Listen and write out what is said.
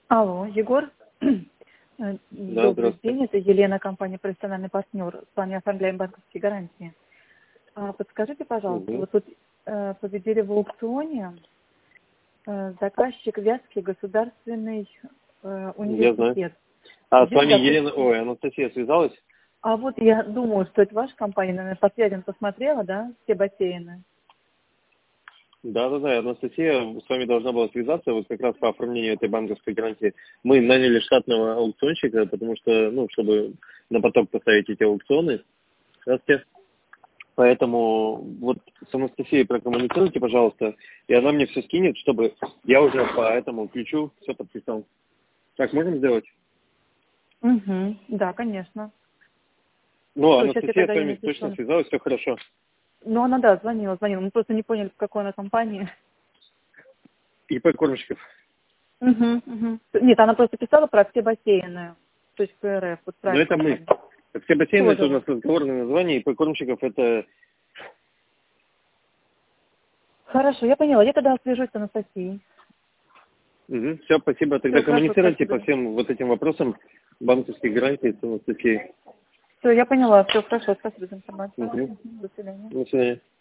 Алло, Егор. Да, Добрый здравствуйте. день, это Елена, компания «Профессиональный партнер». С вами оформляем банковские гарантии. Подскажите, пожалуйста, Угу. вот тут победили в аукционе заказчик Вятский государственный Я знаю. университет. А с Здесь вами Елена, допустим... ой, Анастасия связалась? А вот я думаю, что это ваша компания, наверное, по связям посмотрела, да, все бассейны? Да, Анастасия с вами должна была связаться вот как раз по оформлению этой банковской гарантии. Мы наняли штатного аукционщика, потому что, ну, чтобы на поток поставить эти аукционы. Здравствуйте. Поэтому вот с Анастасией прокоммуницируйте, пожалуйста, и она мне все скинет, чтобы я уже по этому ключу все подписал. Так можем сделать? Угу, да, конечно. Ну, Все, сейчас я Анастасия тогда с ей вами точно напишу. связалась, все хорошо. Ну, она, да, звонила. Мы просто не поняли, в какой она компании. ИП Кормщиков. Угу, угу. Нет, она просто писала про все бассейны, то есть ПРФ, вот Но правильно это мы. сказали. Все бассейны, Тоже это у вот. нас разговорное название, ИП Кормщиков это... Хорошо, я поняла. Я тогда свяжусь с Анастасией. Угу. Все, спасибо. Тогда Все, хорошо, коммуницируйте по спасибо. всем вот этим вопросам банковских гарантий с Анастасией. Все, я поняла. Все, хорошо, спасибо за информацию. Угу. Мгм, до свидания. До свидания.